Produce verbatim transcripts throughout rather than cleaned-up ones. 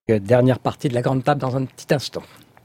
Dernière partie de la grande table dans un petit instant.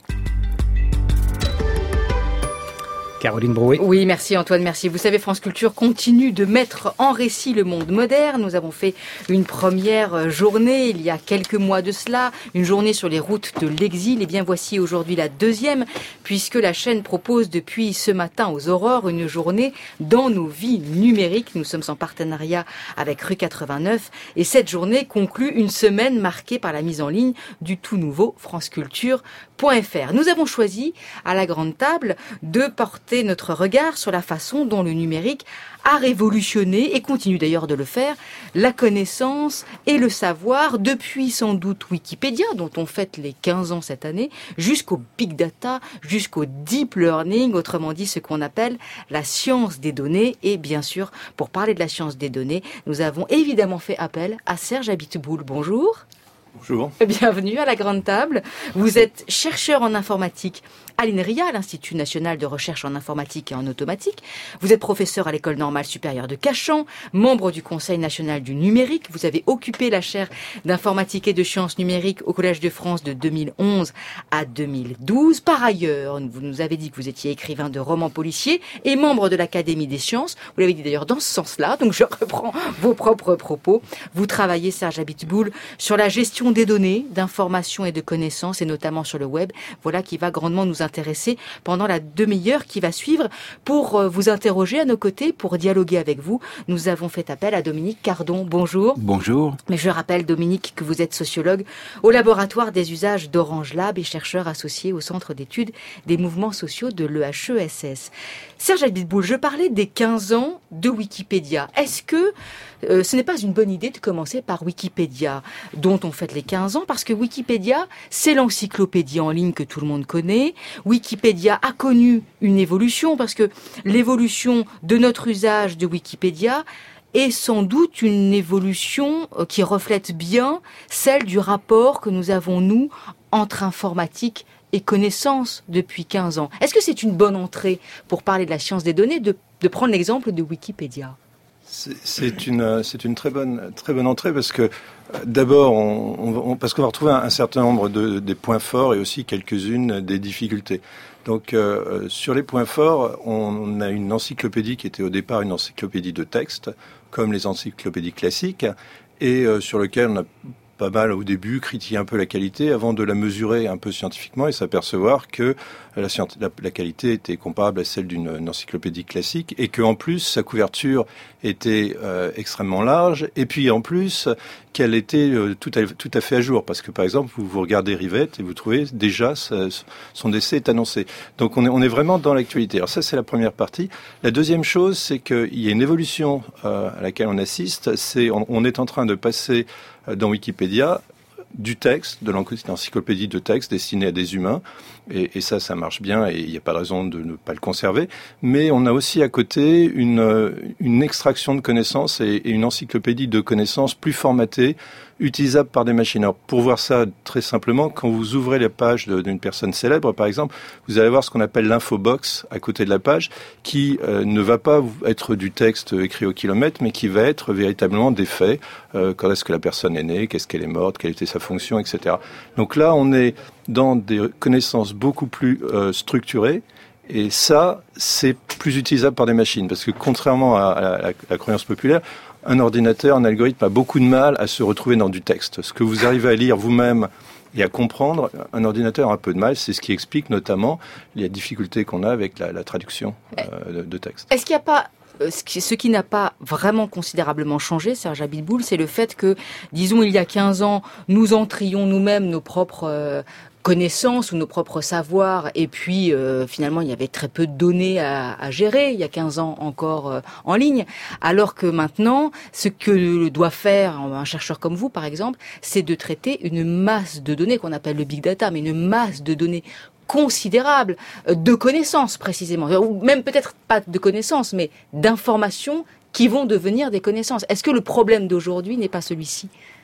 Caroline Brouet. Oui, merci Antoine, merci. Vous savez, France Culture continue de mettre en récit le monde moderne. Nous avons fait une première journée il y a quelques mois de cela, une journée sur les routes de l'exil. Et bien voici aujourd'hui la deuxième, puisque la chaîne propose depuis ce matin aux aurores une journée dans nos vies numériques. Nous sommes en partenariat avec Rue quatre-vingt-neuf et cette journée conclut une semaine marquée par la mise en ligne du tout nouveau franceculture point f r. Nous avons choisi à la grande table de porter notre regard sur la façon dont le numérique a révolutionné, et continue d'ailleurs de le faire, la connaissance et le savoir, depuis sans doute Wikipédia, dont on fête les quinze ans cette année, jusqu'au big data, jusqu'au deep learning, autrement dit ce qu'on appelle la science des données. Et bien sûr, pour parler de la science des données, nous avons évidemment fait appel à Serge Abiteboul. Bonjour. Bonjour. Bienvenue à la grande table. Vous êtes chercheur en informatique à l'INRIA, l'Institut national de recherche en informatique et en automatique. Vous êtes professeur à l'École normale supérieure de Cachan, membre du Conseil national du numérique. Vous avez occupé la chaire d'informatique et de sciences numériques au Collège de France de deux mille onze à deux mille douze. Par ailleurs, vous nous avez dit que vous étiez écrivain de romans policiers et membre de l'Académie des sciences. Vous l'avez dit d'ailleurs dans ce sens-là, donc je reprends vos propres propos. Vous travaillez, Serge Abiteboul, sur la gestion des données, d'informations et de connaissances, et notamment sur le web. Voilà qui va grandement nous intéresser pendant la demi-heure qui va suivre. Pour vous interroger à nos côtés, pour dialoguer avec vous, nous avons fait appel à Dominique Cardon. Bonjour. Bonjour. Mais je rappelle, Dominique, que vous êtes sociologue au laboratoire des usages d'Orange Lab et chercheur associé au Centre d'études des mouvements sociaux de l'E H E S S. Serge Abiteboul, je parlais des quinze ans de Wikipédia. Est-ce que euh, ce n'est pas une bonne idée de commencer par Wikipédia, dont on fête les quinze ans, parce que Wikipédia, c'est l'encyclopédie en ligne que tout le monde connaît. Wikipédia a connu une évolution, parce que l'évolution de notre usage de Wikipédia est sans doute une évolution qui reflète bien celle du rapport que nous avons, nous, entre informatique et connaissance depuis quinze ans. Est-ce que c'est une bonne entrée pour parler de la science des données de, de prendre l'exemple de Wikipédia ? C'est, c'est une c'est une très bonne très bonne entrée parce que d'abord on, on parce qu'on va retrouver un, un certain nombre de des points forts et aussi quelques-unes des difficultés. Donc euh, sur les points forts, on a une encyclopédie qui était au départ une encyclopédie de texte, comme les encyclopédies classiques, et euh, sur lequel on a pas mal au début critiquer un peu la qualité avant de la mesurer un peu scientifiquement et s'apercevoir que la, la, la qualité était comparable à celle d'une encyclopédie classique et que en plus sa couverture était euh, extrêmement large et puis en plus qu'elle était euh, tout, à, tout à fait à jour parce que par exemple vous, vous regardez Rivette et vous trouvez déjà sa, son décès est annoncé. Donc on est, on est vraiment dans l'actualité. Alors ça c'est la première partie. La deuxième chose c'est qu'il y a une évolution euh, à laquelle on assiste. C'est on, on est en train de passer dans Wikipédia du texte, de l'encyclopédie de texte destinée à des humains. Et, et ça, ça marche bien et il n'y a pas de raison de ne pas le conserver. Mais on a aussi à côté une, une extraction de connaissances et, et une encyclopédie de connaissances plus formatée, utilisable par des machines. Alors, pour voir ça très simplement, quand vous ouvrez la page de, d'une personne célèbre, par exemple, vous allez voir ce qu'on appelle l'infobox à côté de la page, qui euh, ne va pas être du texte écrit au kilomètre, mais qui va être véritablement des faits. Euh, quand est-ce que la personne est née, qu'est-ce qu'elle est morte, quelle était sa fonction, et cetera. Donc là, on est dans des connaissances beaucoup plus euh, structurées. Et ça, c'est plus utilisable par des machines. Parce que contrairement à, à, à la croyance populaire, un ordinateur, un algorithme a beaucoup de mal à se retrouver dans du texte. Ce que vous arrivez à lire vous-même et à comprendre, un ordinateur a un peu de mal. C'est ce qui explique notamment les difficultés qu'on a avec la, la traduction euh, de, de texte. Est-ce qu'il n'y a pas... Ce qui, ce qui n'a pas vraiment considérablement changé, Serge Abiteboul, c'est le fait que, disons, il y a quinze ans, nous entrions nous-mêmes nos propres euh, connaissances ou nos propres savoirs, et puis euh, finalement, il y avait très peu de données à, à gérer, il y a quinze ans encore euh, en ligne, alors que maintenant, ce que doit faire un chercheur comme vous, par exemple, c'est de traiter une masse de données qu'on appelle le big data, mais une masse de données considérable de connaissances précisément, ou même peut-être pas de connaissances, mais d'informations qui vont devenir des connaissances. Est-ce que le problème d'aujourd'hui n'est pas celui-ci ?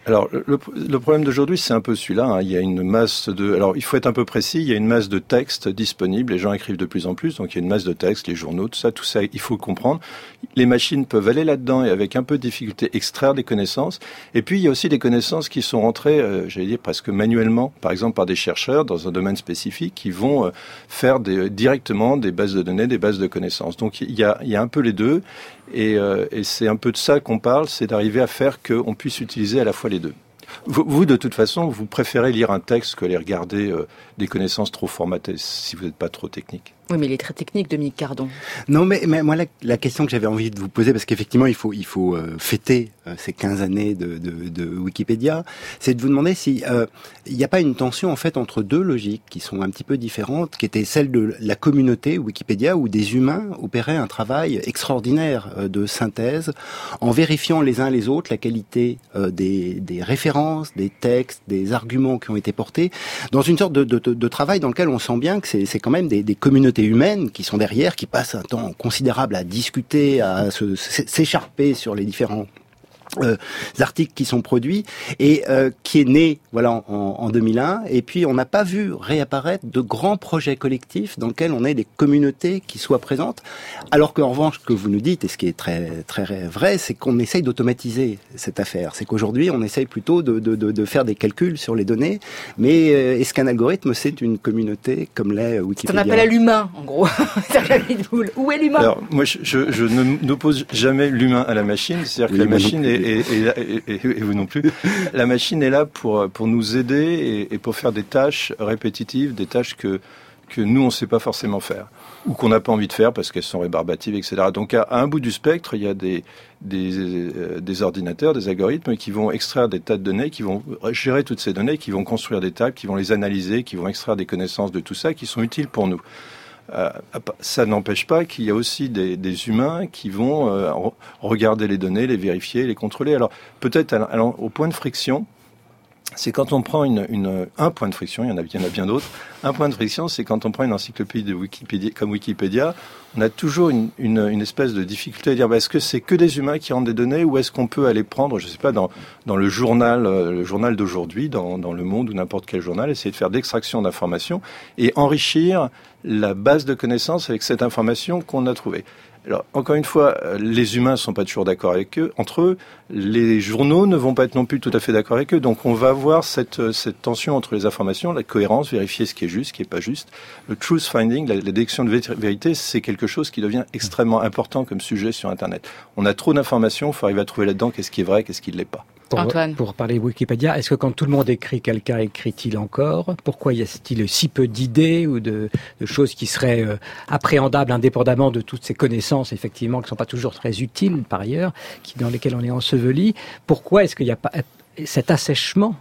Alors, le, le problème d'aujourd'hui, c'est un peu celui-là. Hein. Il y a une masse de... Alors, il faut être un peu précis. Il y a une masse de textes disponibles. Les gens écrivent de plus en plus. Donc, il y a une masse de textes, les journaux, tout ça, tout ça, il faut le comprendre. Les machines peuvent aller là-dedans et avec un peu de difficulté extraire des connaissances. Et puis, il y a aussi des connaissances qui sont rentrées, euh, j'allais dire, presque manuellement. Par exemple, par des chercheurs dans un domaine spécifique qui vont euh, faire des, directement des bases de données, des bases de connaissances. Donc, il y a, il y a un peu les deux. Et, euh, et c'est un peu de ça qu'on parle, c'est d'arriver à faire qu'on puisse utiliser à la fois les deux. Vous, vous, de toute façon, vous préférez lire un texte que aller regarder euh, des connaissances trop formatées, si vous n'êtes pas trop technique. Oui, mais il est très technique, Dominique Cardon. Non, mais, mais moi, la, la question que j'avais envie de vous poser, parce qu'effectivement, il faut, il faut euh, fêter euh, ces quinze années de, de, de Wikipédia, c'est de vous demander si euh, il n'y a pas une tension, en fait, entre deux logiques qui sont un petit peu différentes, qui étaient celle de la communauté Wikipédia, où des humains opéraient un travail extraordinaire euh, de synthèse, en vérifiant les uns les autres la qualité euh, des, des références, des textes, des arguments qui ont été portés, dans une sorte de, de, de, de travail dans lequel on sent bien que c'est, c'est quand même des, des communautés humaines qui sont derrière, qui passent un temps considérable à discuter, à se, s'écharper sur les différents Euh, articles qui sont produits et euh, qui est né voilà en, en deux mille un, et puis on n'a pas vu réapparaître de grands projets collectifs dans lesquels on ait des communautés qui soient présentes, alors qu'en revanche, ce que vous nous dites, et ce qui est très très vrai, c'est qu'on essaye d'automatiser cette affaire. C'est qu'aujourd'hui on essaye plutôt de, de, de, de faire des calculs sur les données, mais euh, est-ce qu'un algorithme c'est une communauté comme l'est Wikipédia? C'est ce qu'on appelle à l'humain, en gros. Où est l'humain? Alors moi je, je, je n'oppose jamais l'humain à la machine, c'est-à-dire oui, que la machine est Et, et, et, et vous non plus. La machine est là pour pour nous aider et, et pour faire des tâches répétitives, des tâches que que nous on sait pas forcément faire ou qu'on n'a pas envie de faire parce qu'elles sont rébarbatives, et cetera. Donc à, à un bout du spectre, il y a des des euh, des ordinateurs, des algorithmes qui vont extraire des tas de données, qui vont gérer toutes ces données, qui vont construire des tables, qui vont les analyser, qui vont extraire des connaissances de tout ça, qui sont utiles pour nous. Euh, ça n'empêche pas qu'il y a aussi des, des humains qui vont euh, regarder les données, les vérifier, les contrôler. Alors peut-être alors, au point de friction, c'est quand on prend une, une, un point de friction, il y en a, il y en a bien d'autres. Un point de friction, c'est quand on prend une encyclopédie de Wikipédia, comme Wikipédia, on a toujours une, une, une espèce de difficulté à dire bah, est-ce que c'est que des humains qui rendent des données ou est-ce qu'on peut aller prendre, je sais pas, dans, dans le journal, euh, le journal d'aujourd'hui, dans, dans Le Monde ou n'importe quel journal, essayer de faire d'extraction d'informations et enrichir la base de connaissances avec cette information qu'on a trouvée. Alors, encore une fois, les humains ne sont pas toujours d'accord avec eux, entre eux. Les journaux ne vont pas être non plus tout à fait d'accord avec eux. Donc, on va avoir cette, cette tension entre les informations, la cohérence, vérifier ce qui est juste, ce qui n'est pas juste. Le truth finding, la, la détection de vérité, c'est quelque chose qui devient extrêmement important comme sujet sur Internet. On a trop d'informations, il faut arriver à trouver là-dedans qu'est-ce qui est vrai, qu'est-ce qui ne l'est pas. Pour, Antoine. Pour parler de Wikipédia, est-ce que quand tout le monde écrit, quelqu'un écrit-il encore? Pourquoi y a-t-il si peu d'idées ou de, de choses qui seraient euh, appréhendables indépendamment de toutes ces connaissances, effectivement, qui ne sont pas toujours très utiles par ailleurs, qui, dans lesquelles on est enseveli? Pourquoi est-ce qu'il n'y a pas cet assèchement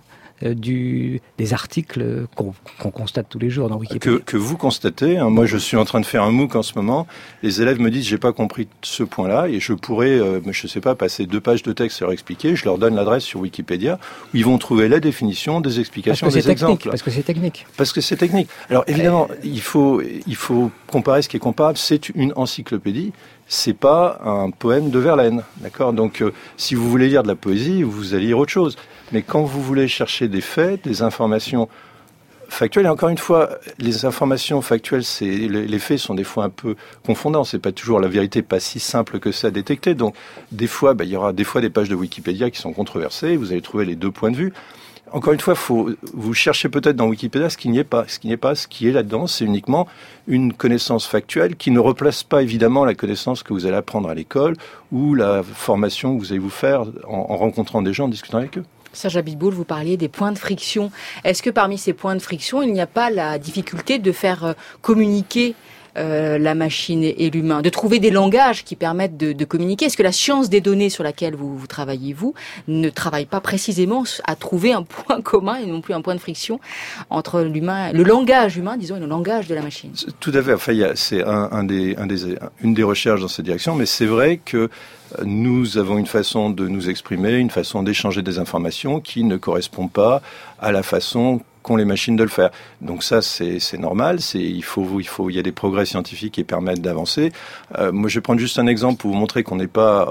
Du, des articles qu'on, qu'on constate tous les jours dans Wikipédia. Que, que vous constatez, hein, moi je suis en train de faire un MOOC en ce moment, les élèves me disent j'ai pas compris ce point-là et je pourrais, euh, je sais pas, passer deux pages de texte et leur expliquer, je leur donne l'adresse sur Wikipédia où ils vont trouver la définition, des explications, parce que des c'est exemples. Technique, parce que c'est technique. Parce que c'est technique. Alors évidemment, euh... il faut, il faut comparer ce qui est comparable, c'est une encyclopédie. C'est pas un poème de Verlaine, d'accord? Donc, euh, si vous voulez lire de la poésie, vous allez lire autre chose. Mais quand vous voulez chercher des faits, des informations factuelles, et encore une fois, les informations factuelles, c'est les, les faits sont des fois un peu confondants. C'est pas toujours la vérité, pas si simple que ça à détecter. Donc, des fois, bah, il y aura des fois des pages de Wikipédia qui sont controversées. Vous allez trouver les deux points de vue. Encore une fois, faut, vous cherchez peut-être dans Wikipédia ce qui n'y est pas. Ce qui n'y est pas, ce qui est là-dedans, c'est uniquement une connaissance factuelle qui ne replace pas évidemment la connaissance que vous allez apprendre à l'école ou la formation que vous allez vous faire en, en rencontrant des gens, en discutant avec eux. Serge Abitboul, vous parliez des points de friction. Est-ce que parmi ces points de friction, il n'y a pas la difficulté de faire communiquer Euh, la machine et l'humain, de trouver des langages qui permettent de, de communiquer? Est-ce que la science des données sur laquelle vous, vous travaillez, vous, ne travaille pas précisément à trouver un point commun et non plus un point de friction entre l'humain, le langage humain, disons, et le langage de la machine? Tout à fait. Enfin, il y a, c'est un, un des, un des, une des recherches dans cette direction, mais c'est vrai que nous avons une façon de nous exprimer, une façon d'échanger des informations qui ne correspond pas à la façon qu'ont les machines de le faire. Donc ça, c'est, c'est normal. C'est, il faut, il faut, il y a des progrès scientifiques qui permettent d'avancer. Euh, moi, je vais prendre juste un exemple pour vous montrer qu'on n'est pas,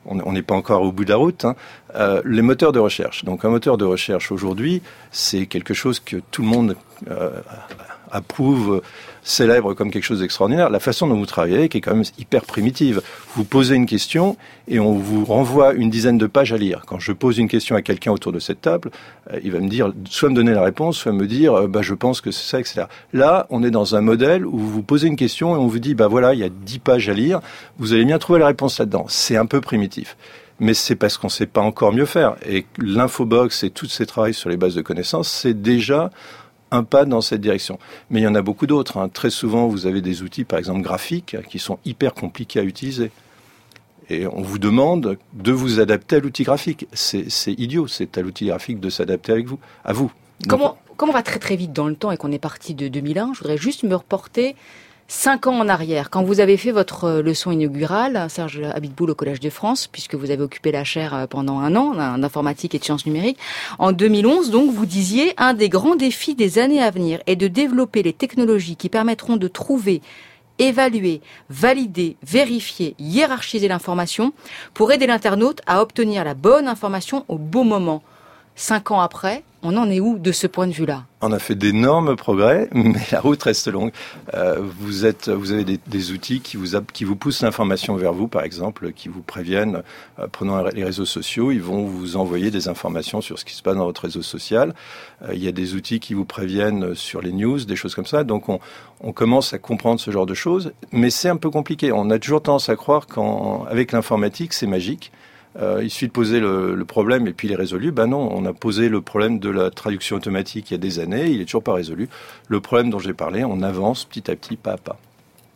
on n'est pas encore au bout de la route, hein, euh, les moteurs de recherche. Donc un moteur de recherche aujourd'hui, c'est quelque chose que tout le monde euh, approuve, célèbre comme quelque chose d'extraordinaire. La façon dont vous travaillez, qui est quand même hyper primitive. Vous posez une question et on vous renvoie une dizaine de pages à lire. Quand je pose une question à quelqu'un autour de cette table, euh, il va me dire, soit me donner la réponse, soit me dire, euh, bah, je pense que c'est ça, et cetera. Là, on est dans un modèle où vous posez une question et on vous dit, bah voilà, il y a dix pages à lire, vous allez bien trouver la réponse là-dedans. C'est un peu primitif. Mais c'est parce qu'on ne sait pas encore mieux faire. Et l'infobox et tous ces travaux sur les bases de connaissances, c'est déjà un pas dans cette direction. Mais il y en a beaucoup d'autres, hein. Très souvent, vous avez des outils, par exemple graphiques, qui sont hyper compliqués à utiliser. Et on vous demande de vous adapter à l'outil graphique. C'est, c'est idiot, c'est à l'outil graphique de s'adapter avec vous, à vous. Comment, comme on va très très vite dans le temps et qu'on est parti de deux mille un, je voudrais juste me reporter Cinq ans en arrière, quand vous avez fait votre leçon inaugurale, Serge Abiteboul au Collège de France, puisque vous avez occupé la chaire pendant un an d'informatique et de sciences numériques, en deux mille onze, donc, vous disiez, un des grands défis des années à venir est de développer les technologies qui permettront de trouver, évaluer, valider, vérifier, hiérarchiser l'information pour aider l'internaute à obtenir la bonne information au bon moment. Cinq ans après, on en est où de ce point de vue-là ? On a fait d'énormes progrès, mais la route reste longue. Euh, vous êtes, vous avez des, des outils qui vous, qui vous poussent l'information vers vous, par exemple, qui vous préviennent. Euh, prenant les réseaux sociaux, ils vont vous envoyer des informations sur ce qui se passe dans votre réseau social. Euh, il y a des outils qui vous préviennent sur les news, des choses comme ça. Donc, on, on commence à comprendre ce genre de choses, mais c'est un peu compliqué. On a toujours tendance à croire qu'avec l'informatique, c'est magique. Euh, il suffit de poser le, le problème et puis il est résolu. Ben non, on a posé le problème de la traduction automatique il y a des années, il est toujours pas résolu. Le problème dont j'ai parlé, on avance petit à petit, pas à pas.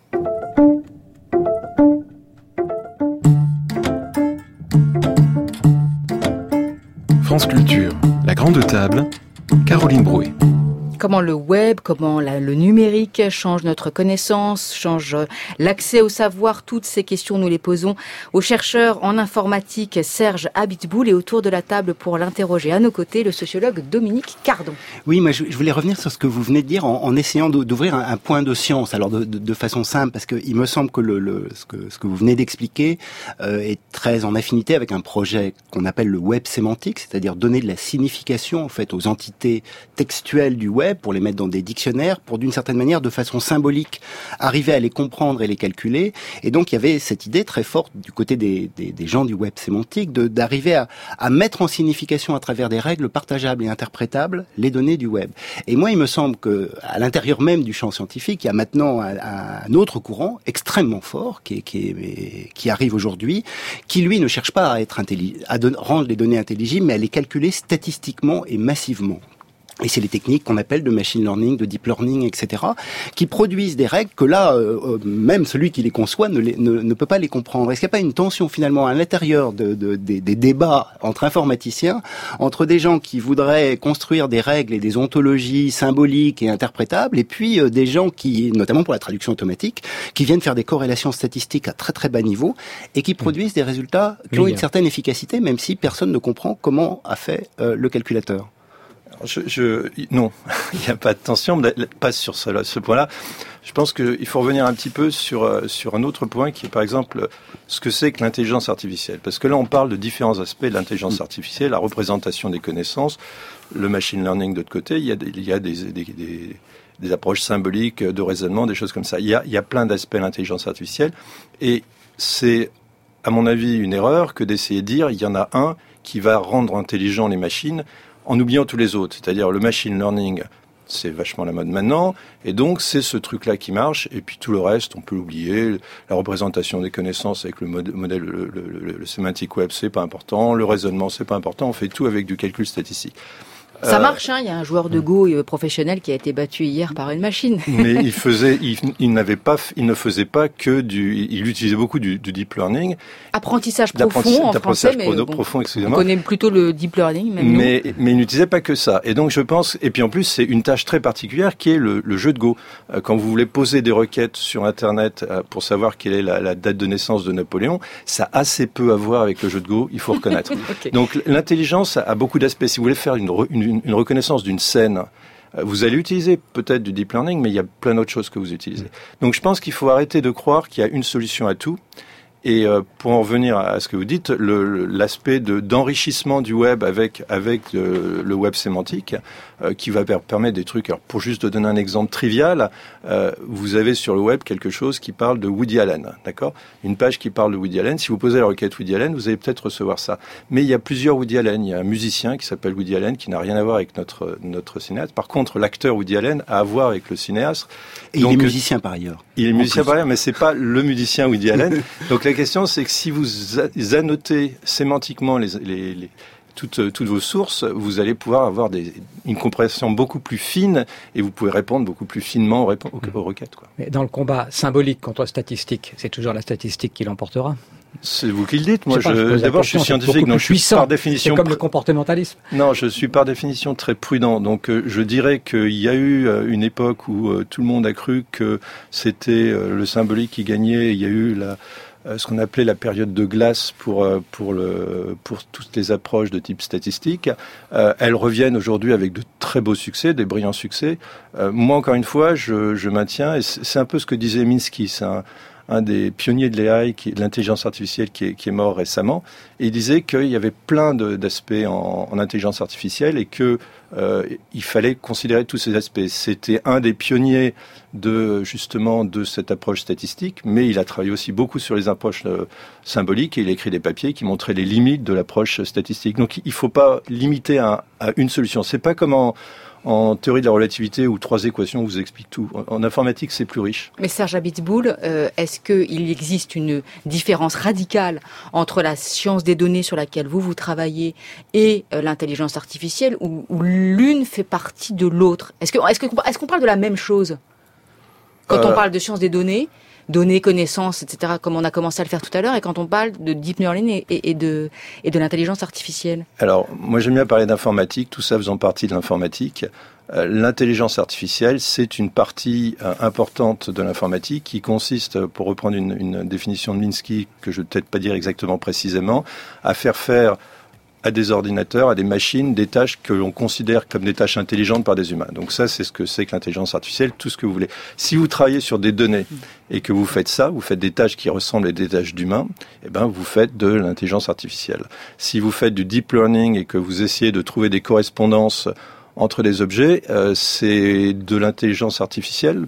France Culture, la grande table, Caroline Brouet. Comment le web, comment la, le numérique change notre connaissance, change l'accès au savoir. Toutes ces questions, nous les posons au chercheur en informatique Serge Abiteboul et autour de la table pour l'interroger à nos côtés, le sociologue Dominique Cardon. Oui, moi je, je voulais revenir sur ce que vous venez de dire en, en essayant d'ouvrir un, un point de science, alors de, de, de façon simple, parce que il me semble que, le, le, ce, que ce que vous venez d'expliquer euh, est très en affinité avec un projet qu'on appelle le web sémantique, c'est-à-dire donner de la signification en fait aux entités textuelles du web, pour les mettre dans des dictionnaires, pour d'une certaine manière, de façon symbolique, arriver à les comprendre et les calculer. Et donc, il y avait cette idée très forte du côté des, des, des gens du web sémantique de, d'arriver à, à mettre en signification à travers des règles partageables et interprétables les données du web. Et moi, il me semble que à l'intérieur même du champ scientifique, il y a maintenant un, un autre courant extrêmement fort qui, est, qui, est, qui arrive aujourd'hui, qui lui ne cherche pas à être intelli- à don- rendre les données intelligibles, mais à les calculer statistiquement et massivement. Et c'est les techniques qu'on appelle de machine learning, de deep learning, et cetera, qui produisent des règles que là, euh, même celui qui les conçoit ne, les, ne, ne peut pas les comprendre. Est-ce qu'il n'y a pas une tension finalement à l'intérieur de, de, des, des débats entre informaticiens, entre des gens qui voudraient construire des règles et des ontologies symboliques et interprétables, et puis euh, des gens qui, notamment pour la traduction automatique, qui viennent faire des corrélations statistiques à très très bas niveau et qui produisent des résultats qui ont une certaine efficacité, même si personne ne comprend comment a fait euh, le calculateur. Je, je, non, il n'y a pas de tension, pas sur ce, ce point-là. Je pense qu'il faut revenir un petit peu sur, sur un autre point qui est, par exemple, ce que c'est que l'intelligence artificielle. Parce que là, on parle de différents aspects de l'intelligence artificielle, la représentation des connaissances, le machine learning de l'autre côté, il y a des, il y a des, des, des, des approches symboliques de raisonnement, des choses comme ça. Il y a, il y a plein d'aspects de l'intelligence artificielle. Et c'est, à mon avis, une erreur que d'essayer de dire, il y en a un qui va rendre intelligents les machines en oubliant tous les autres. C'est-à-dire le machine learning, c'est vachement la mode maintenant, et donc c'est ce truc-là qui marche, et puis tout le reste, on peut l'oublier. La représentation des connaissances avec le modèle, le, le, le, le semantic web, c'est pas important, le raisonnement, c'est pas important, on fait tout avec du calcul statistique. Ça marche, hein. Il y a un joueur de Go professionnel qui a été battu hier par une machine. Mais il faisait, il, il n'avait pas, il ne faisait pas que du, il utilisait beaucoup du, du deep learning. Apprentissage profond en français, mais prono, bon, profond, on connaît plutôt le deep learning. Même mais, nous. mais il n'utilisait pas que ça. Et donc je pense, et puis en plus c'est une tâche très particulière qui est le, le jeu de Go. Quand vous voulez poser des requêtes sur Internet pour savoir quelle est la, la date de naissance de Napoléon, ça a assez peu à voir avec le jeu de Go, il faut reconnaître. Okay. Donc l'intelligence a beaucoup d'aspects. Si vous voulez faire une, une Une, une reconnaissance d'une scène, vous allez utiliser peut-être du deep learning, mais il y a plein d'autres choses que vous utilisez. Donc je pense qu'il faut arrêter de croire qu'il y a une solution à tout Et euh, pour en revenir à ce que vous dites, le, l'aspect de, d'enrichissement du web avec avec le, le web sémantique, euh, qui va permettre des trucs. Alors, pour juste donner un exemple trivial, euh, vous avez sur le web quelque chose qui parle de Woody Allen, d'accord ? Une page qui parle de Woody Allen. Si vous posez la requête Woody Allen, vous allez peut-être recevoir ça. Mais il y a plusieurs Woody Allen. Il y a un musicien qui s'appelle Woody Allen qui n'a rien à voir avec notre notre cinéaste. Par contre, l'acteur Woody Allen a à voir avec le cinéaste. Et Donc, il est musicien par ailleurs. Il est musicien par ailleurs, mais c'est pas le musicien Woody Allen. Donc la question, c'est que si vous annotez sémantiquement les, les, les, toutes, toutes vos sources, vous allez pouvoir avoir des, une compréhension beaucoup plus fine et vous pouvez répondre beaucoup plus finement aux, aux, aux requêtes. Quoi. Mais dans le combat symbolique contre statistique, c'est toujours la statistique qui l'emportera. C'est vous qui le dites. Moi, je, pas, je, je d'abord, je suis scientifique, donc je suis puissant. par définition. C'est comme le comportementalisme. Non, je suis par définition très prudent. Donc, euh, je dirais qu'il y a eu euh, une époque où euh, tout le monde a cru que c'était euh, le symbolique qui gagnait. Il y a eu la euh, ce qu'on appelait la période de glace pour euh, pour le pour toutes les approches de type statistique. Euh, elles reviennent aujourd'hui avec de très beaux succès, des brillants succès. Euh, moi, encore une fois, je, je maintiens, et c'est un peu ce que disait Minsky. C'est un un des pionniers de l'A I, qui, de l'intelligence artificielle, qui est, qui est mort récemment, et il disait qu'il y avait plein de, d'aspects en, en intelligence artificielle et que euh, il fallait considérer tous ces aspects. C'était un des pionniers de justement de cette approche statistique, mais il a travaillé aussi beaucoup sur les approches euh, symboliques et il a écrit des papiers qui montraient les limites de l'approche statistique. Donc il ne faut pas limiter à, à une solution. C'est pas comme en En théorie de la relativité, où trois équations vous expliquent tout. En, en informatique, c'est plus riche. Mais Serge Abiteboul, euh, est-ce qu'il existe une différence radicale entre la science des données sur laquelle vous, vous travaillez et euh, l'intelligence artificielle, où, où l'une fait partie de l'autre ? Est-ce que, est-ce que, est-ce qu'on parle de la même chose ? Quand euh... on parle de science des données, données, connaissances, et cetera, comme on a commencé à le faire tout à l'heure, et quand on parle de deep learning et, et, et de, et de l'intelligence artificielle. Alors, moi j'aime bien parler d'informatique, tout ça faisant partie de l'informatique. Euh, l'intelligence artificielle, c'est une partie euh, importante de l'informatique qui consiste, pour reprendre une, une définition de Minsky, que je ne vais peut-être pas dire exactement précisément, à faire faire à des ordinateurs, à des machines, des tâches que l'on considère comme des tâches intelligentes par des humains. Donc ça, c'est ce que c'est que l'intelligence artificielle, tout ce que vous voulez. Si vous travaillez sur des données et que vous faites ça, vous faites des tâches qui ressemblent à des tâches d'humains, eh ben, vous faites de l'intelligence artificielle. Si vous faites du deep learning et que vous essayez de trouver des correspondances entre des objets, euh, c'est de l'intelligence artificielle,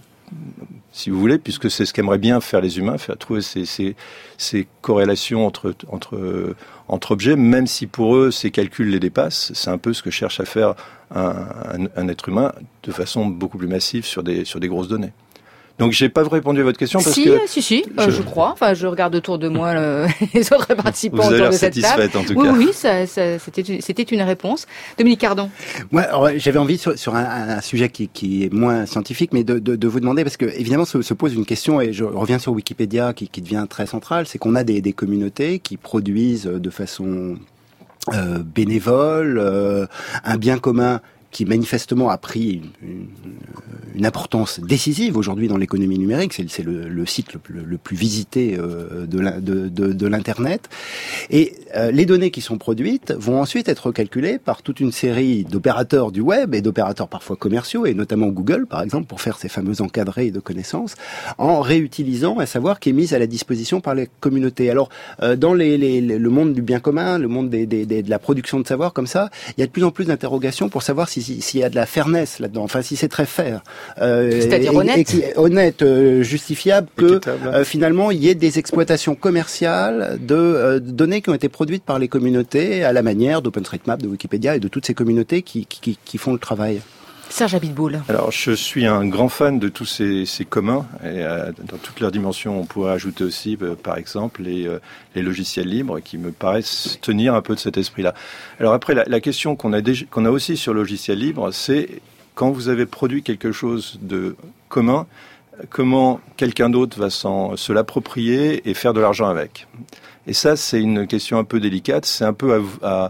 si vous voulez, puisque c'est ce qu'aimeraient bien faire les humains, faire trouver ces, ces, ces corrélations entre, entre, entre objets, même si pour eux, ces calculs les dépassent. C'est un peu ce que cherche à faire un, un, un être humain de façon beaucoup plus massive sur des, sur des grosses données. Donc, j'ai pas répondu à votre question parce si, que... Si, si, je... Euh, je crois. Enfin, je regarde autour de moi le... les autres participants Vous autour de cette table. En tout oui, cas. oui, ça, ça, c'était, c'était une réponse. Dominique Cardon. Ouais, alors, j'avais envie sur, sur un, un sujet qui, qui est moins scientifique, mais de, de, de vous demander, parce que évidemment se, se pose une question, et je reviens sur Wikipédia qui, qui devient très centrale, c'est qu'on a des, des communautés qui produisent de façon euh, bénévole euh, un bien commun qui manifestement a pris une, une, une importance décisive aujourd'hui dans l'économie numérique. C'est, c'est le, le site le, le plus visité euh, de, la, de, de, de l'internet. Et euh, les données qui sont produites vont ensuite être calculées par toute une série d'opérateurs du web et d'opérateurs parfois commerciaux, et notamment Google, par exemple, pour faire ces fameux encadrés de connaissances, en réutilisant un savoir qui est mis à la disposition par les communautés. Alors, euh, dans les, les, le monde du bien commun, le monde des, des, des, de la production de savoir comme ça, il y a de plus en plus d'interrogations pour savoir si s'il y a de la fairness là-dedans, enfin si c'est très fair, euh, c'est-à-dire et, honnête, et, et, honnête, euh, justifiable que euh, finalement il y ait des exploitations commerciales de euh, données qui ont été produites par les communautés à la manière d'OpenStreetMap, de Wikipédia et de toutes ces communautés qui, qui, qui font le travail. Serge Abiteboul. Alors, je suis un grand fan de tous ces, ces communs, et euh, dans toutes leurs dimensions, on pourrait ajouter aussi, euh, par exemple, les, euh, les logiciels libres, qui me paraissent tenir un peu de cet esprit-là. Alors après, la, la question qu'on a, déjà, qu'on a aussi sur le logiciel libre, c'est quand vous avez produit quelque chose de commun, comment quelqu'un d'autre va s'en, se l'approprier et faire de l'argent avec. Et ça, c'est une question un peu délicate, c'est un peu à... à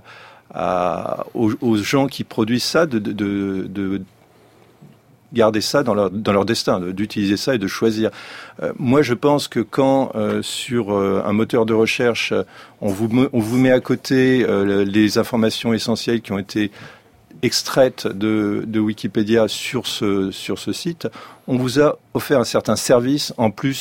À, aux, aux gens qui produisent ça de, de, de, de garder ça dans leur, dans leur destin, de, d'utiliser ça et de choisir. Euh, moi, je pense que quand euh, sur euh, un moteur de recherche, on vous, on vous met à côté euh, les informations essentielles qui ont été extraites de, de Wikipédia sur ce, sur ce site, on vous a offert un certain service en plus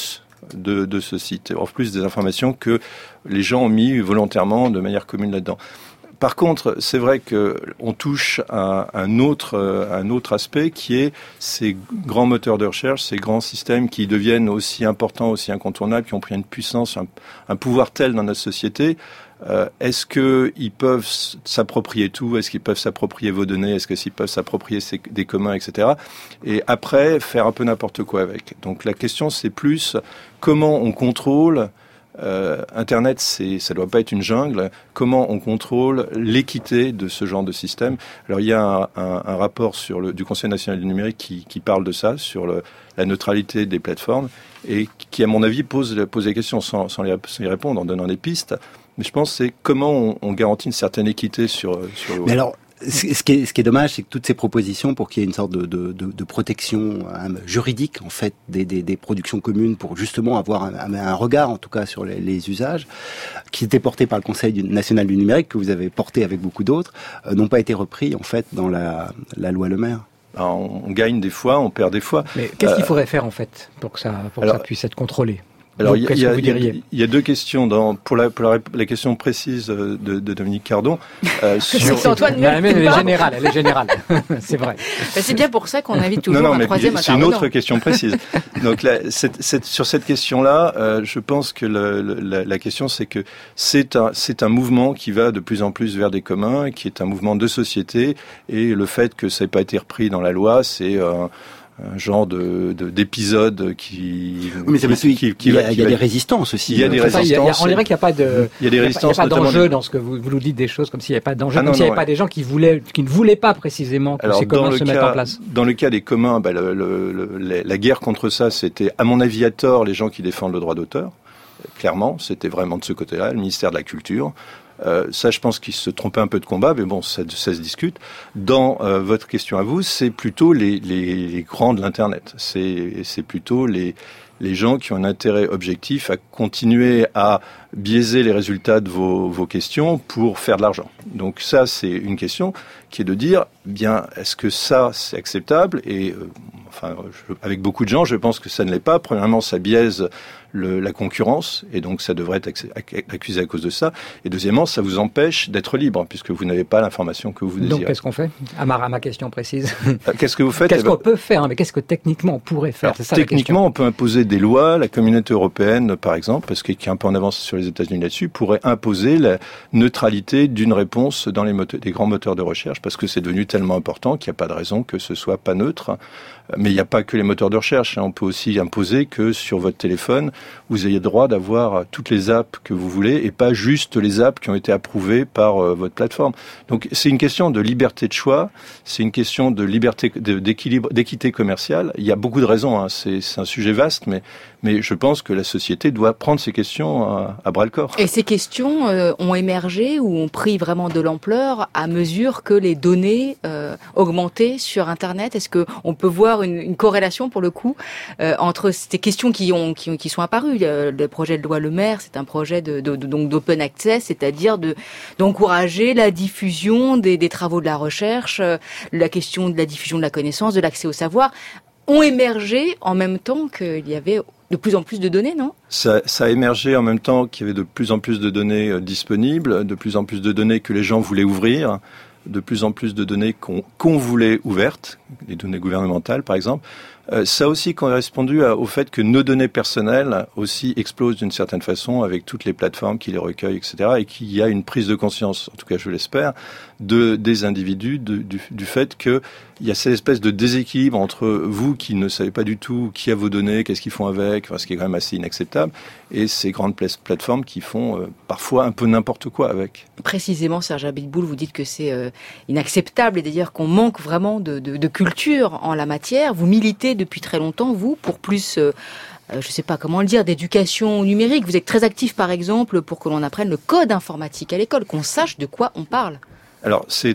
de, de ce site. En plus des informations que les gens ont mis volontairement de manière commune là-dedans. Par contre, c'est vrai que on touche à un autre, un autre aspect qui est ces grands moteurs de recherche, ces grands systèmes qui deviennent aussi importants, aussi incontournables, qui ont pris une puissance, un, un pouvoir tel dans notre société. Euh, est-ce qu'ils peuvent s'approprier tout? Est-ce qu'ils peuvent s'approprier vos données? Est-ce qu'ils peuvent s'approprier ces, des communs, et cetera. Et après, faire un peu n'importe quoi avec. Donc la question, c'est plus comment on contrôle. Euh, Internet, c'est, ça doit pas être une jungle. Comment on contrôle l'équité de ce genre de système? Alors, il y a un, un, un rapport sur le, du Conseil national du numérique qui, qui parle de ça, sur le, la neutralité des plateformes, et qui, à mon avis, pose, pose des questions sans, sans, les, sans y répondre, en donnant des pistes. Mais je pense que c'est comment on, on garantit une certaine équité sur, sur le web. Mais alors, ce qui est, ce qui est dommage, c'est que toutes ces propositions pour qu'il y ait une sorte de, de, de, de protection hein, juridique en fait des, des, des productions communes, pour justement avoir un, un regard en tout cas sur les, les usages, qui étaient portés par le Conseil national du numérique, que vous avez porté avec beaucoup d'autres, euh, n'ont pas été repris en fait dans la, la loi Le Maire. Alors, on gagne des fois, on perd des fois. Mais qu'est-ce euh, qu'il faudrait faire en fait pour que ça, pour alors, que ça puisse être contrôlé? Alors, Donc, il y, y, y, y a deux questions dans, pour la, pour la, la question précise de, de Dominique Cardon. Euh, sur... C'est Antoine mais elle, elle est générale, elle est générale. C'est vrai. Ben, c'est bien pour ça qu'on invite toujours non, non, un mais troisième c'est une autre question précise. Donc, là, cette, cette, sur cette question-là, euh, je pense que le, le, la, la question, c'est que c'est un, c'est un mouvement qui va de plus en plus vers des communs, qui est un mouvement de société, et le fait que ça n'ait pas été repris dans la loi, c'est euh, un genre de, de d'épisode qui. Oui, mais c'est parce qu'il y a, qui va, il y a des résistances aussi. Il y a des enfin, résistances. Il y a, il y a, on dirait qu'il n'y a pas de. Il y a des résistances. Il n'y a pas d'enjeu des... dans ce que vous, vous nous dites des choses comme s'il n'y avait pas d'enjeu, ah, comme non, s'il n'y avait non, pas ouais. des gens qui voulaient, qui ne voulaient pas précisément que Alors, ces communs se cas, mettent en place. Dans le cas des communs, bah, le, le, le, la guerre contre ça, c'était, à mon avis, à tort, les gens qui défendent le droit d'auteur. Clairement, c'était vraiment de ce côté-là, le ministère de la Culture. Euh, ça, je pense qu'ils se trompaient un peu de combat, mais bon, ça, ça se discute. Dans euh, votre question à vous, c'est plutôt les, les, les grands de l'Internet. C'est, c'est plutôt les, les gens qui ont un intérêt objectif à continuer à biaiser les résultats de vos, vos questions pour faire de l'argent. Donc ça, c'est une question qui est de dire, bien, est-ce que ça, c'est acceptable? Et euh, enfin, je, avec beaucoup de gens, je pense que ça ne l'est pas. Premièrement, ça biaise le, la concurrence, et donc ça devrait être accusé à cause de ça. Et deuxièmement, ça vous empêche d'être libre, puisque vous n'avez pas l'information que vous désirez. Donc, qu'est-ce qu'on fait? À ma, à ma question précise. Qu'est-ce que vous faites? Qu'est-ce qu'on peut faire? Mais qu'est-ce que techniquement on pourrait faire? Alors, c'est ça, techniquement, on peut imposer des lois. La communauté européenne, par exemple, parce qu'il est un peu en avance sur les États-Unis là-dessus, pourrait imposer la neutralité d'une réponse dans les moteurs, des grands moteurs de recherche, parce que c'est devenu tellement important qu'il n'y a pas de raison que ce soit pas neutre. Mais il n'y a pas que les moteurs de recherche. On peut aussi imposer que sur votre téléphone, vous ayez le droit d'avoir toutes les apps que vous voulez et pas juste les apps qui ont été approuvées par euh, votre plateforme. Donc c'est une question de liberté de choix, c'est une question de liberté, de, d'équilibre, d'équité commerciale. Il y a beaucoup de raisons. Hein. C'est, c'est un sujet vaste, mais mais je pense que la société doit prendre ces questions à, à bras le corps. Et ces questions euh, ont émergé ou ont pris vraiment de l'ampleur à mesure que les données euh, augmentaient sur Internet. Est-ce que on peut voir une, une corrélation pour le coup euh, entre ces questions qui ont qui, qui sont apparues? Le, le projet de loi Le Maire, c'est un projet de, de, de donc d'open access, c'est-à-dire de d'encourager la diffusion des, des travaux de la recherche, euh, la question de la diffusion de la connaissance, de l'accès au savoir, ont émergé en même temps qu'il y avait de plus en plus de données, non? Ça, ça a émergé en même temps qu'il y avait de plus en plus de données euh, disponibles, de plus en plus de données que les gens voulaient ouvrir, de plus en plus de données qu'on, qu'on voulait ouvertes, les données gouvernementales par exemple. Euh, ça a aussi correspondu à, au fait que nos données personnelles aussi explosent d'une certaine façon avec toutes les plateformes qui les recueillent, et cetera. Et qu'il y a une prise de conscience, en tout cas je l'espère, de, des individus de, du, du fait qu'il y a cette espèce de déséquilibre entre vous qui ne savez pas du tout qui a vos données, qu'est-ce qu'ils font avec, enfin, ce qui est quand même assez inacceptable, et ces grandes plateformes qui font euh, parfois un peu n'importe quoi avec. Précisément, Serge Abitboul, vous dites que c'est euh, inacceptable et d'ailleurs qu'on manque vraiment de, de, de culture en la matière. Vous militez depuis très longtemps, vous, pour plus, euh, euh, je ne sais pas comment le dire, d'éducation numérique. Vous êtes très actif, par exemple, pour que l'on apprenne le code informatique à l'école, qu'on sache de quoi on parle. Alors, c'est tout,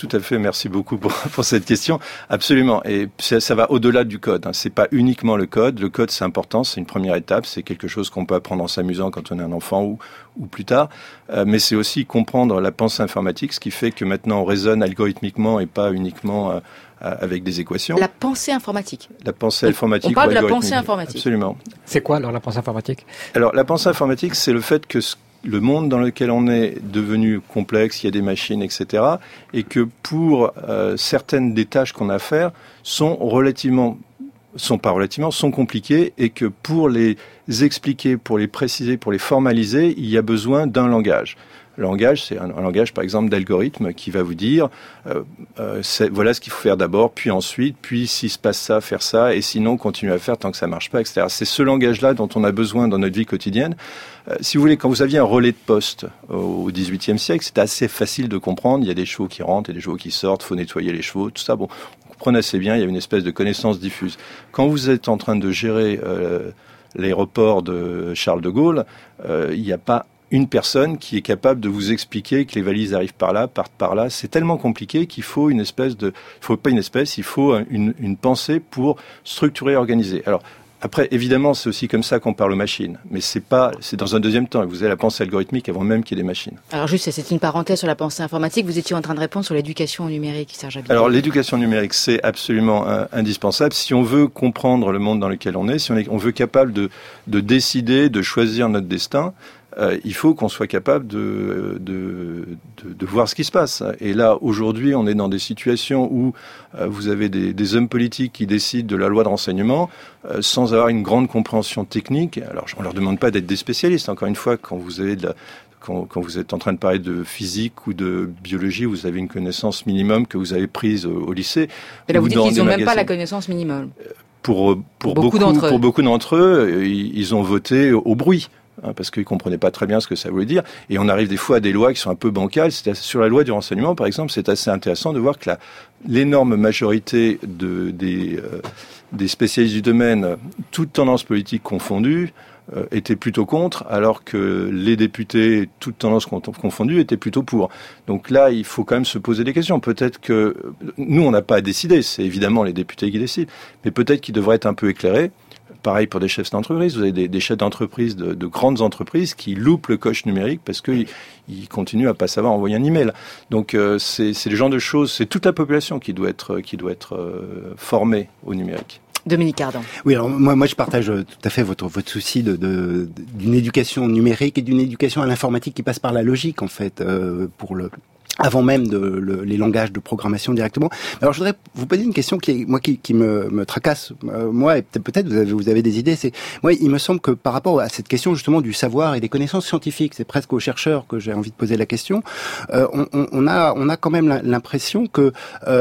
Tout à fait, merci beaucoup pour, pour cette question. Absolument, et ça, ça va au-delà du code. Hein. C'est pas uniquement le code. Le code, c'est important, c'est une première étape, c'est quelque chose qu'on peut apprendre en s'amusant quand on est un enfant ou, ou plus tard. Euh, mais c'est aussi comprendre la pensée informatique, ce qui fait que maintenant on raisonne algorithmiquement et pas uniquement euh, avec des équations. La pensée informatique. La pensée informatique. On parle de la pensée informatique. Absolument. C'est quoi alors la pensée informatique ? Alors la pensée informatique, c'est le fait que ce le monde dans lequel on est devenu complexe, il y a des machines, et cetera, et que pour euh, certaines des tâches qu'on a à faire sont relativement, sont pas relativement, sont compliquées, et que pour les expliquer, pour les préciser, pour les formaliser, il y a besoin d'un langage. Le langage, c'est un, un langage, par exemple, d'algorithme qui va vous dire euh, euh, c'est, voilà ce qu'il faut faire d'abord, puis ensuite, puis s'il se passe ça, faire ça, et sinon, continuer à faire tant que ça marche pas, et cetera. C'est ce langage-là dont on a besoin dans notre vie quotidienne. Euh, si vous voulez, quand vous aviez un relais de poste au dix-huitième siècle, c'était assez facile de comprendre. Il y a des chevaux qui rentrent et des chevaux qui sortent, faut nettoyer les chevaux, tout ça. Bon, on comprenait assez bien, il y avait une espèce de connaissance diffuse. Quand vous êtes en train de gérer euh, l'aéroport de Charles de Gaulle, euh, il n'y a pas une personne qui est capable de vous expliquer que les valises arrivent par là, partent par là. C'est tellement compliqué qu'il faut une espèce de, il faut pas une espèce, il faut une, une pensée pour structurer et organiser. Alors, après, évidemment, c'est aussi comme ça qu'on parle aux machines. Mais c'est pas, c'est dans un deuxième temps. Vous avez la pensée algorithmique avant même qu'il y ait des machines. Alors juste, c'est une parenthèse sur la pensée informatique. Vous étiez en train de répondre sur l'éducation numérique, Serge Abitboul. Alors, l'éducation numérique, c'est absolument euh, indispensable. Si on veut comprendre le monde dans lequel on est, si on est, on veut capable de, de décider, de choisir notre destin, Euh, il faut qu'on soit capable de, de, de, de voir ce qui se passe. Et là, aujourd'hui, on est dans des situations où euh, vous avez des, des hommes politiques qui décident de la loi de renseignement euh, sans avoir une grande compréhension technique. Alors, on leur demande pas d'être des spécialistes. Encore une fois, quand vous avez de la Quand, quand vous êtes en train de parler de physique ou de biologie, vous avez une connaissance minimum que vous avez prise au, au lycée. Et là, vous dites qu'ils n'ont même pas la connaissance minimum. Pour, pour, pour beaucoup, beaucoup d'entre eux, pour beaucoup d'entre eux, ils, ils ont voté au bruit. Hein, parce qu'ils comprenaient pas très bien ce que ça voulait dire. Et on arrive des fois à des lois qui sont un peu bancales. C'est sur la loi du renseignement, par exemple, c'est assez intéressant de voir que la, l'énorme majorité de, des, euh, des spécialistes du domaine, toutes tendances politiques confondues, euh, étaient plutôt contre, alors que les députés, toutes tendances confondues, étaient plutôt pour. Donc là, il faut quand même se poser des questions. Peut-être que nous, on n'a pas à décider. C'est évidemment les députés qui décident. Mais peut-être qu'ils devraient être un peu éclairés. Pareil pour des chefs d'entreprise. Vous avez des, des chefs d'entreprise, de, de grandes entreprises qui loupent le coche numérique parce qu'ils ils continuent à pas savoir envoyer un email. Donc euh, c'est, c'est le genre de choses, c'est toute la population qui doit être, qui doit être euh, formée au numérique. Dominique Cardan. Oui, alors moi, moi je partage tout à fait votre votre souci de, de d'une éducation numérique et d'une éducation à l'informatique qui passe par la logique en fait euh, pour le avant même de le, les langages de programmation directement. Alors je voudrais vous poser une question qui est moi qui, qui me, me tracasse euh, moi et peut-être, peut-être vous avez vous avez des idées. C'est moi il me semble que par rapport à cette question justement du savoir et des connaissances scientifiques, c'est presque aux chercheurs que j'ai envie de poser la question. Euh, on, on, on a on a quand même l'impression que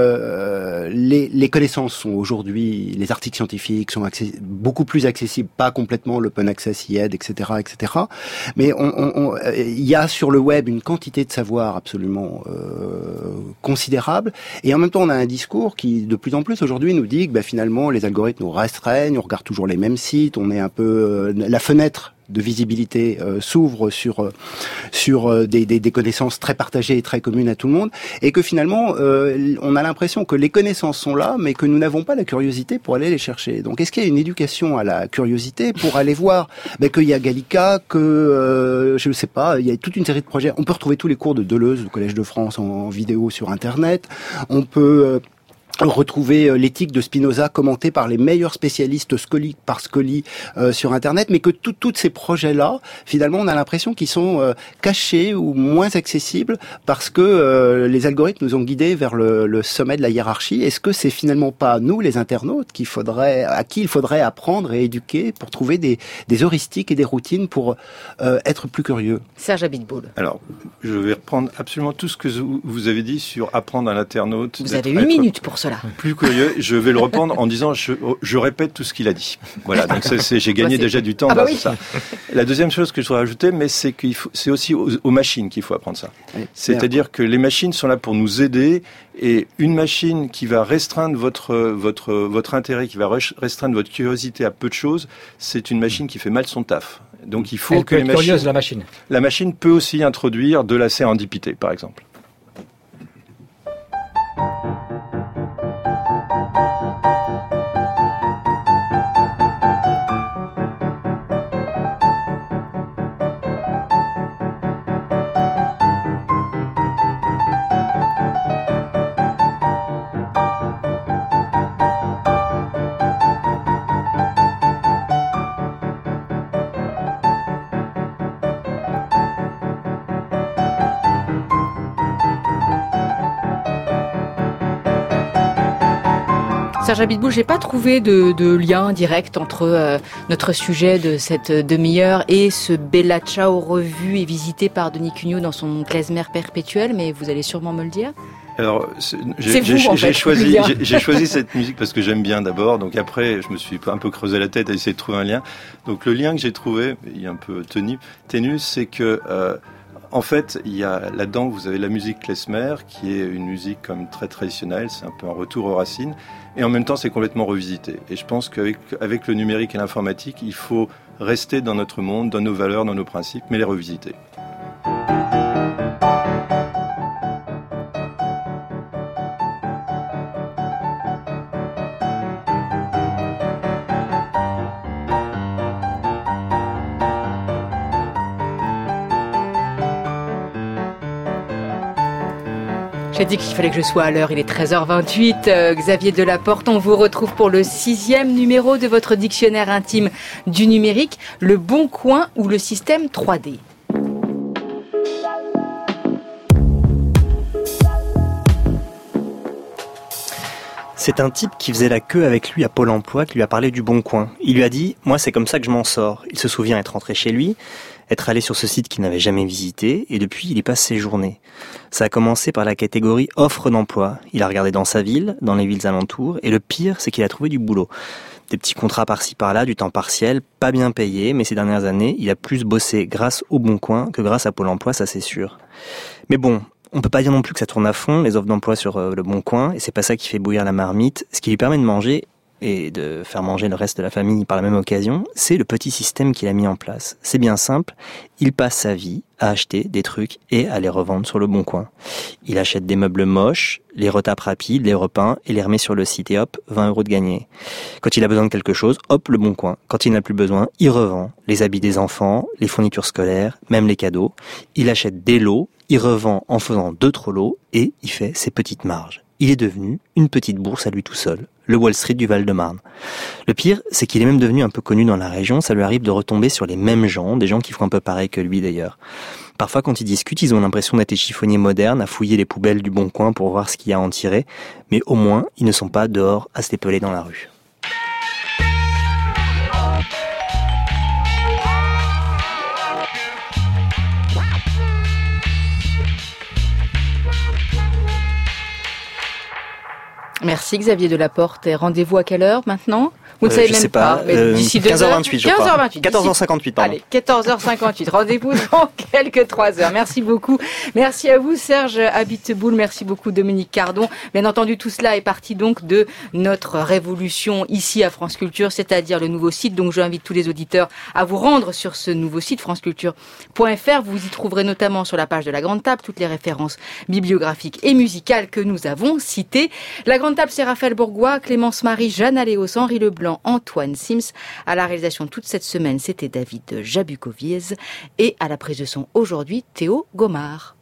euh, les, les connaissances sont aujourd'hui, les articles scientifiques sont accessi- beaucoup plus accessibles, pas complètement l'open access y aide, et cetera, et cetera. Mais on, on, on, il y a sur le web une quantité de savoir absolument Euh, considérable, et en même temps on a un discours qui de plus en plus aujourd'hui nous dit que bah, finalement les algorithmes nous restreignent, on regarde toujours les mêmes sites, on est un peu euh, la fenêtre de visibilité euh, s'ouvre sur euh, sur euh, des, des, des connaissances très partagées et très communes à tout le monde, et que finalement euh, on a l'impression que les connaissanses sont là, mais que nous n'avons pas la curiosité pour aller les chercher. Donc est-ce qu'il y a une éducation à la curiosité pour aller voir ben, qu'il y a Gallica, que euh, je ne sais pas, il y a toute une série de projets. On peut retrouver tous les cours de Deleuze, du Collège de France en, en vidéo sur Internet. On peut euh, retrouver l'éthique de Spinoza commentée par les meilleurs spécialistes Scoli par Scoli euh, sur Internet, mais que tous ces projets-là, finalement, on a l'impression qu'ils sont euh, cachés ou moins accessibles parce que euh, les algorithmes nous ont guidés vers le, le sommet de la hiérarchie. Est-ce que c'est finalement pas nous, les internautes, qu'il faudrait, à qui il faudrait apprendre et éduquer pour trouver des, des heuristiques et des routines pour euh, être plus curieux? Serge Abitboul. Alors, je vais reprendre absolument tout ce que vous avez dit sur apprendre à l'internaute. Vous avez une minute pour cela. Plus curieux, je vais le reprendre en disant je, je répète tout ce qu'il a dit. Voilà, donc c'est, c'est, j'ai gagné bah déjà du temps ah bah oui. ça. La deuxième chose que je voudrais ajouter, mais c'est qu'il faut, c'est aussi aux, aux machines qu'il faut apprendre ça. Oui, c'est-à-dire que les machines sont là pour nous aider, et une machine qui va restreindre votre votre votre intérêt, qui va restreindre votre curiosité à peu de choses, c'est une machine qui fait mal son taf. Donc il faut Elle que peut les être machines, curieuse, la machine. La machine peut aussi introduire de la sérendipité, par exemple. Serge Abiteboul, j'ai pas trouvé de, de lien direct entre euh, notre sujet de cette demi-heure et ce Bella Ciao revu et visité par Denis Cugnot dans son klezmer perpétuel, mais vous allez sûrement me le dire. Alors, C'est j'ai, vous, j'ai, en j'ai fait, choisi, Julien. j'ai, j'ai choisi cette musique parce que j'aime bien d'abord. Donc après, je me suis un peu creusé la tête à essayer de trouver un lien. Donc le lien que j'ai trouvé, il est un peu tenu, ténu, c'est que euh, en fait, il y a là-dedans, vous avez la musique klezmer, qui est une musique comme très traditionnelle. C'est un peu un retour aux racines, et en même temps, c'est complètement revisité. Et je pense qu'avec avec le numérique et l'informatique, il faut rester dans notre monde, dans nos valeurs, dans nos principes, mais les revisiter. J'ai dit qu'il fallait que je sois à l'heure, il est treize heures vingt-huit. Euh, Xavier Delaporte, on vous retrouve pour le sixième numéro de votre dictionnaire intime du numérique, le Bon Coin ou le système trois D. C'est un type qui faisait la queue avec lui à Pôle emploi qui lui a parlé du Bon Coin. Il lui a dit « Moi, c'est comme ça que je m'en sors ». Il se souvient être rentré chez lui, être allé sur ce site qu'il n'avait jamais visité, et depuis, il y passe ses journées. Ça a commencé par la catégorie offre d'emploi. Il a regardé dans sa ville, dans les villes alentours, et le pire, c'est qu'il a trouvé du boulot. Des petits contrats par-ci par-là, du temps partiel, pas bien payé, mais ces dernières années, il a plus bossé grâce au Bon Coin que grâce à Pôle emploi, ça c'est sûr. Mais bon, on peut pas dire non plus que ça tourne à fond, les offres d'emploi sur euh, le Bon Coin, et c'est pas ça qui fait bouillir la marmite. Ce qui lui permet de manger, et de faire manger le reste de la famille par la même occasion, c'est le petit système qu'il a mis en place. C'est bien simple, il passe sa vie à acheter des trucs et à les revendre sur le Bon Coin. Il achète des meubles moches, les retape rapides, les repeint et les remet sur le site et hop, vingt euros de gagné. Quand il a besoin de quelque chose, hop, le Bon Coin. Quand il n'a plus besoin, il revend les habits des enfants, les fournitures scolaires, même les cadeaux. Il achète des lots, il revend en faisant deux trop lots et il fait ses petites marges. Il est devenu une petite bourse à lui tout seul, le Wall Street du Val-de-Marne. Le pire, c'est qu'il est même devenu un peu connu dans la région, ça lui arrive de retomber sur les mêmes gens, des gens qui font un peu pareil que lui d'ailleurs. Parfois, quand ils discutent, ils ont l'impression d'être des chiffonniers modernes, à fouiller les poubelles du Bon Coin pour voir ce qu'il y a à en tirer, mais au moins, ils ne sont pas dehors à se dépeler dans la rue. Merci Xavier Delaporte. Et rendez-vous à quelle heure maintenant ? Vous ne Euh, savez je même sais pas, mais euh, d'ici deux quinze heures vingt-huit, je quinze crois. heures vingt-huit. quatorze heures cinquante-huit, pardon. Allez, quatorze heures cinquante-huit. Rendez-vous dans quelques trois heures. Merci beaucoup. Merci à vous, Serge Abiteboul. Merci beaucoup, Dominique Cardon. Bien entendu, tout cela est parti donc de notre révolution ici à France Culture, c'est-à-dire le nouveau site. Donc, j'invite tous les auditeurs à vous rendre sur ce nouveau site, franceculture point f r. Vous y trouverez notamment sur la page de la Grande Table toutes les références bibliographiques et musicales que nous avons citées. La Grande Table, c'est Raphaël Bourgois, Clémence Marie, Jeanne Aléos, Henri Leblanc, Antoine Sims. À la réalisation toute cette semaine, c'était David Jabukoviez et à la prise de son aujourd'hui, Théo Gomard.